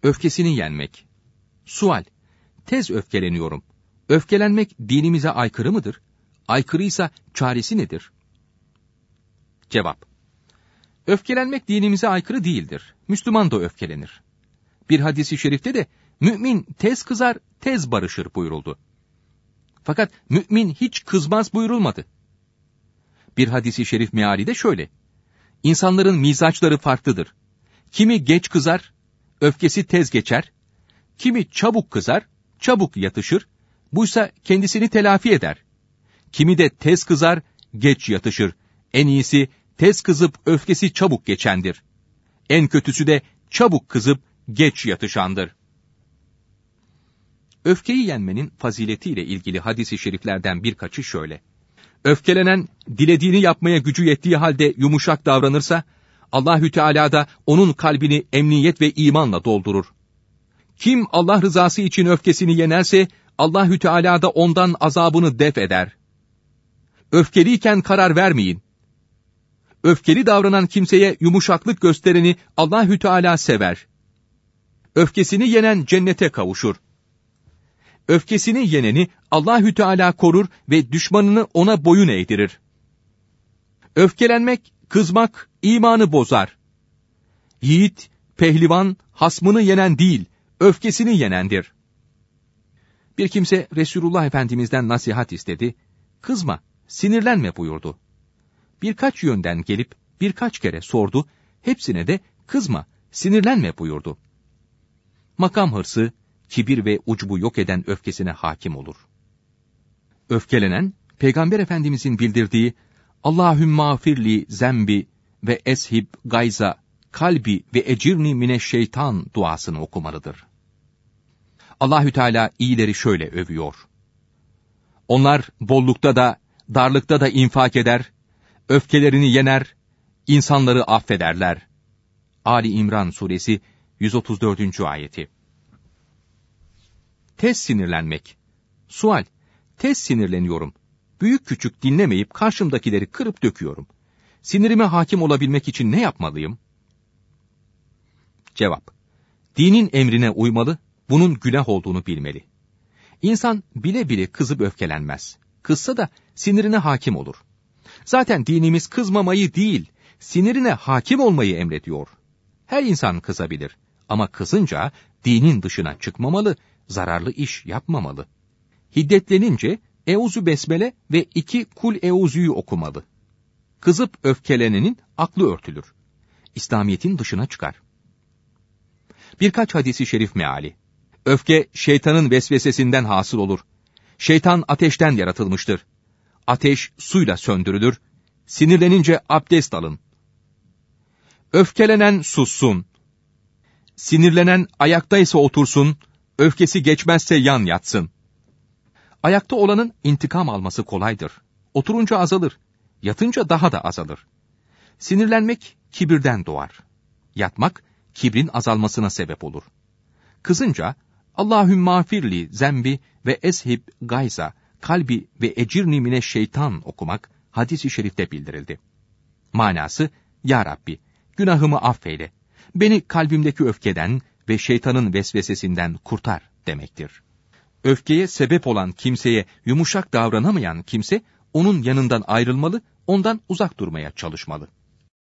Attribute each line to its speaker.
Speaker 1: Öfkesini yenmek. Sual: tez öfkeleniyorum. Öfkelenmek dinimize aykırı mıdır? Aykırıysa çaresi nedir? Cevap: öfkelenmek dinimize aykırı değildir. Müslüman da öfkelenir. Bir hadis-i şerifte de mümin tez kızar, tez barışır buyuruldu. Fakat mümin hiç kızmaz buyurulmadı. Bir hadis-i şerif meali de şöyle: İnsanların mizaçları farklıdır. Kimi geç kızar, öfkesi tez geçer. Kimi çabuk kızar, çabuk yatışır. Buysa kendisini telafi eder. Kimi de tez kızar, geç yatışır. En iyisi tez kızıp öfkesi çabuk geçendir. En kötüsü de çabuk kızıp geç yatışandır. Öfkeyi yenmenin faziletiyle ilgili hadis-i şeriflerden birkaçı şöyle: öfkelenen, dilediğini yapmaya gücü yettiği halde yumuşak davranırsa, Allahü Teala da onun kalbini emniyet ve imanla doldurur. Kim Allah rızası için öfkesini yenerse, Allahü Teala da ondan azabını def eder. Öfkeliyken karar vermeyin. Öfkeli davranan kimseye yumuşaklık göstereni Allahü Teala sever. Öfkesini yenen cennete kavuşur. Öfkesini yeneni Allahü Teala korur ve düşmanını ona boyun eğdirir. Öfkelenmek, kızmak imanı bozar. Yiğit, pehlivan, hasmını yenen değil, öfkesini yenendir. Bir kimse Resulullah Efendimiz'den nasihat istedi. Kızma, sinirlenme buyurdu. Birkaç yönden gelip birkaç kere sordu. Hepsine de kızma, sinirlenme buyurdu. Makam hırsı, kibir ve ucbu yok eden öfkesine hakim olur. Öfkelenen, Peygamber Efendimizin bildirdiği Allahümmâfirli zembi ve eshib gayza kalbi ve ecirni mineşşeytan duasını okumalıdır. Allahü Teala iyileri şöyle övüyor: onlar bollukta da, darlıkta da infak eder, öfkelerini yener, insanları affederler. Ali İmran suresi 134. ayeti. Tez sinirlenmek. Sual: tez sinirleniyorum. Büyük küçük dinlemeyip karşımdakileri kırıp döküyorum. Sinirime hakim olabilmek için ne yapmalıyım? Cevap: dinin emrine uymalı, bunun günah olduğunu bilmeli. İnsan bile bile kızıp öfkelenmez. Kızsa da sinirine hakim olur. Zaten dinimiz kızmamayı değil, sinirine hakim olmayı emrediyor. Her insan kızabilir ama kızınca dinin dışına çıkmamalı, zararlı iş yapmamalı. Hiddetlenince Euzu Besmele ve 2 Kul Euzü'yü okumalı. Kızıp öfkelenenin aklı örtülür. İslamiyet'in dışına çıkar. Birkaç hadisi şerif meali. Öfke şeytanın vesvesesinden hasıl olur. Şeytan ateşten yaratılmıştır. Ateş suyla söndürülür. Sinirlenince abdest alın. Öfkelenen sussun. Sinirlenen ayaktaysa otursun, öfkesi geçmezse yan yatsın. Ayakta olanın intikam alması kolaydır. Oturunca azalır, yatınca daha da azalır. Sinirlenmek kibirden doğar. Yatmak kibrin azalmasına sebep olur. Kızınca Allahümmâfirli zembi ve eshib gayza kalbi ve ecirni mineşşeytan okumak hadis-i şerifte bildirildi. Manası: Ya Rabbi, günahımı affeyle, beni kalbimdeki öfkeden ve şeytanın vesvesesinden kurtar demektir. Öfkeye sebep olan kimseye yumuşak davranamayan kimse, onun yanından ayrılmalı, ondan uzak durmaya çalışmalı.